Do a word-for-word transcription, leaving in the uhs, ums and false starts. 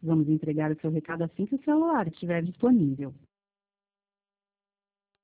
Vamos entregar o seu recado assim que o celular estiver disponível.